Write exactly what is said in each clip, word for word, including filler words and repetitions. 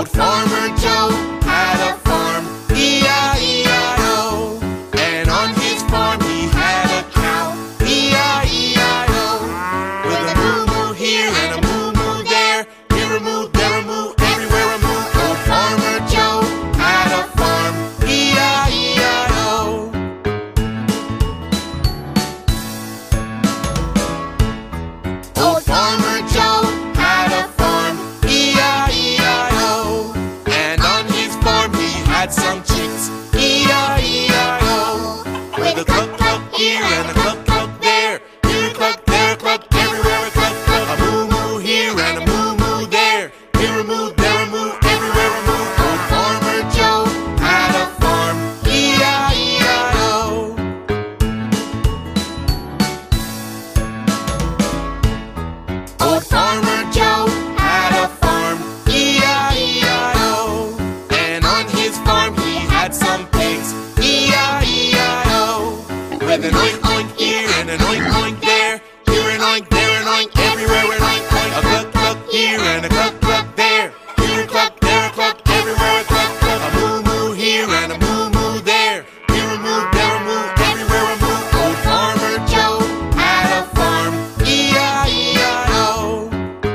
Old Farmer Joe had a farm, E I E I O. And on his farm he had a cow, E I E I O. With a moo-moo here and a moo-moo there, here a moo, there a moo, everywhere a moo. Old Farmer Joe had a farm, E I E I O. Old Farmer Joe had a farm, E I E I O. And on his farm he had some chicks, E I E I O. With a cluck cluck here and a cluck cluck there, here a cluck, there a cluck, everywhere a cluck cluck. A moo moo here and a moo moo there, here a moo, there a moo, everywhere a moo. Old Farmer Joe had a farm, E I E I O. Old Farmer Joe had a farm, E I E I O. And on his farm he had some pigs, E I E I O. With an oink oink here and an oink oink there, here an oink, there an oink, everywhere an oink oink. A cluck cluck here and a cluck cluck there, here a cluck, there a cluck, everywhere a cluck cluck. A moo moo here and a moo moo there, here a moo, there a moo, everywhere a moo. Old Farmer Joe had a farm, E I E I O.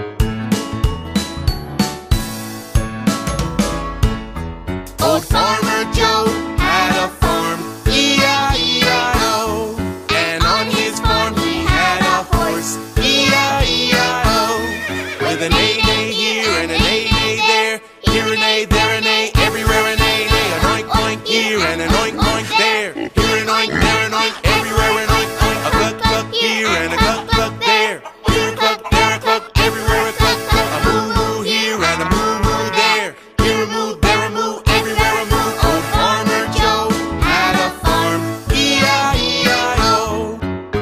Old Farmer Joe had a farm, E I E I O. And on his farm he had a horse, E I E I O. With an neigh neigh here and a neigh neigh there, here a neigh, there a neigh, everywhere a neigh neigh. An oink oink here and an oink oink there, here an oink, there an oink, everywhere an oink oink. A cluck cluck here and a cluck cluck there, here a cluck, there a cluck, everywhere a cluck cluck. A moo moo here and a moo moo there, here a moo, there a moo, everywhere a moo. Old Farmer Joe had a farm, E I E I O.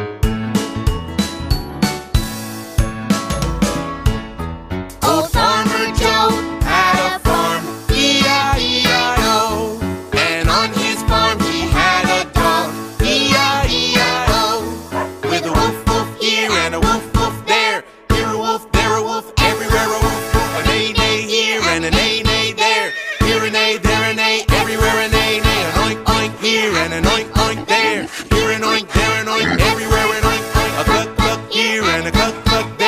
Old Farmer Joe had a farm, E I E I O. And on his farm he had a dog, E I E I O. With a woof woof here and a woof woof there, here a woof, there a woof, everywhere a woof woof. A neigh neigh here and a neigh neigh there, here a neigh, there a neigh, everywhere a neigh neigh. An oink oink here and an oink oink there, here an oink, there an oink, everywhere an oink oink. A cluck cluck here and a cluck cluck there.